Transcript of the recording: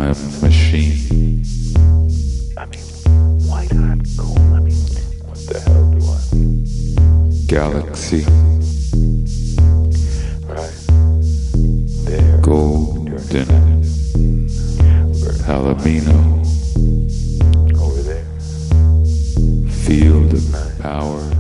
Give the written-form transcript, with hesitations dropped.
time machine. I mean, white hot cool. I mean, what the hell do I mean? Galaxy. Right there. Golden. Palomino. Over there. Field of power.